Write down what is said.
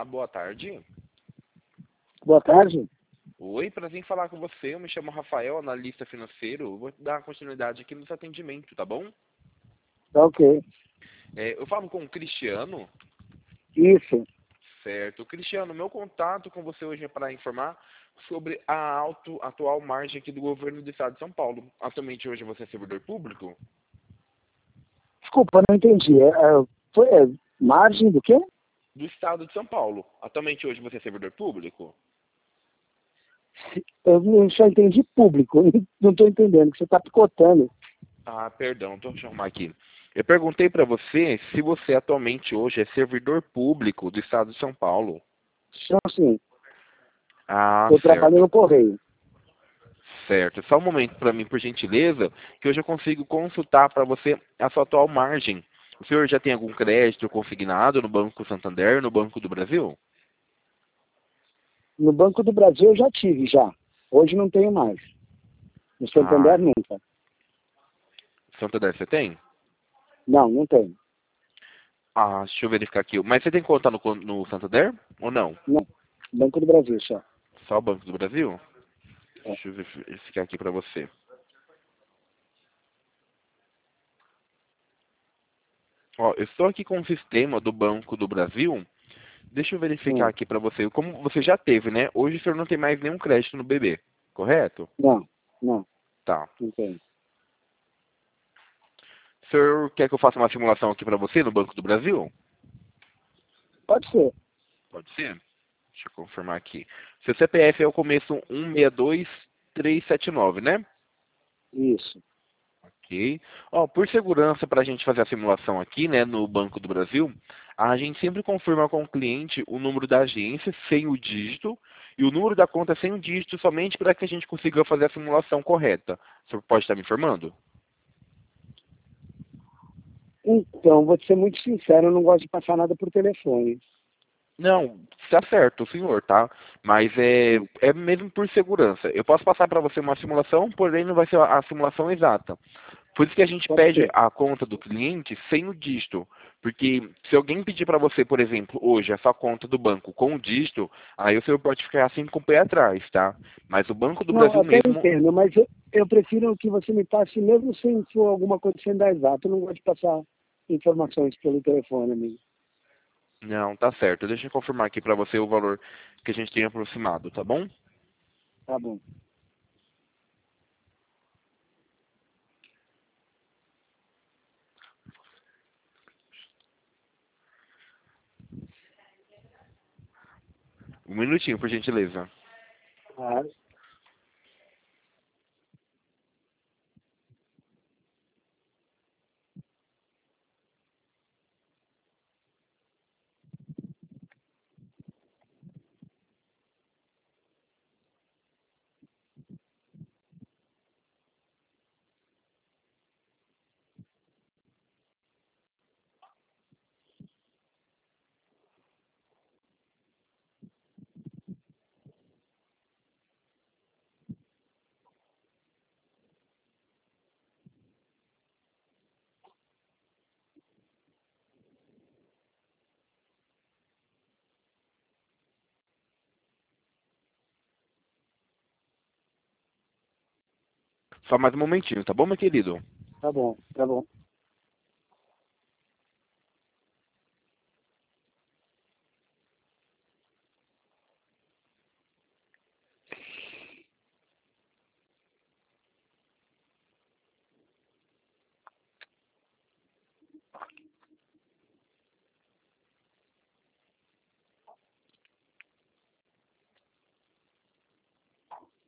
Olá, boa tarde. Boa tarde. Oi, prazer em falar com você. Eu me chamo Rafael, analista financeiro. Vou dar continuidade aqui no seu atendimento, tá bom? Tá ok. Eu falo com o Cristiano. Isso. Certo. Cristiano, meu contato com você hoje é para informar sobre a atual margem aqui do governo do estado de São Paulo. Atualmente hoje você é servidor público? Desculpa, não entendi. Margem do quê? Do estado de São Paulo. Atualmente hoje você é servidor público? Eu só entendi público. Não estou entendendo, que você está picotando. Ah, perdão, deixa eu arrumar aqui. Eu perguntei para você se você atualmente hoje é servidor público do estado de São Paulo. Só assim, Ah, eu trabalho certo. no Correio. Certo. Só um momento para mim, por gentileza, que hoje eu consigo consultar para você a sua atual margem. O senhor já tem algum crédito consignado no Banco Santander, no Banco do Brasil? No Banco do Brasil eu já tive, já. Hoje não tenho mais. No Santander, Ah, nunca. Santander você tem? Não, não tenho. Ah, deixa eu verificar aqui. Mas você tem conta no Santander ou não? Não. Banco do Brasil só. Só o Banco do Brasil? É. Deixa eu verificar aqui para você. Ó, eu estou aqui com o sistema do Banco do Brasil. Deixa eu verificar Hum. aqui para você. Como você já teve, né? Hoje o senhor não tem mais nenhum crédito no BB, correto? Não, não, Tá. não tenho. O senhor quer que eu faça uma simulação aqui para você no Banco do Brasil? Pode ser. Pode ser? Deixa eu confirmar aqui. Seu CPF é o começo 162379, né? Isso. Ok. Ó, por segurança para a gente fazer a simulação aqui, né, no Banco do Brasil, a gente sempre confirma com o cliente o número da agência sem o dígito e o número da conta sem o dígito somente para que a gente consiga fazer a simulação correta. O senhor pode estar me informando? Então, vou te ser muito sincero, eu não gosto de passar nada por telefone. Não, está certo, senhor, tá? Mas Hum. é mesmo por segurança. Eu posso passar para você uma simulação, porém não vai ser a simulação exata. Por isso que a gente Pode pede ser. a conta do cliente sem o dígito. Porque se alguém pedir para você, por exemplo, hoje a sua conta do banco com o dígito, aí o senhor pode ficar assim com o pé atrás, tá? Mas o Banco do Não, Brasil até mesmo, entendo, mas eu prefiro que você me passe, mesmo sem for alguma coisa sem dar exato. Eu não gosto de passar informações pelo telefone, amigo. não, tá certo. Deixa eu confirmar aqui para você o valor que a gente tem aproximado, tá bom? Tá bom. Um minutinho, por gentileza. Ah, Só mais um momentinho, tá bom, meu querido? tá bom, tá bom.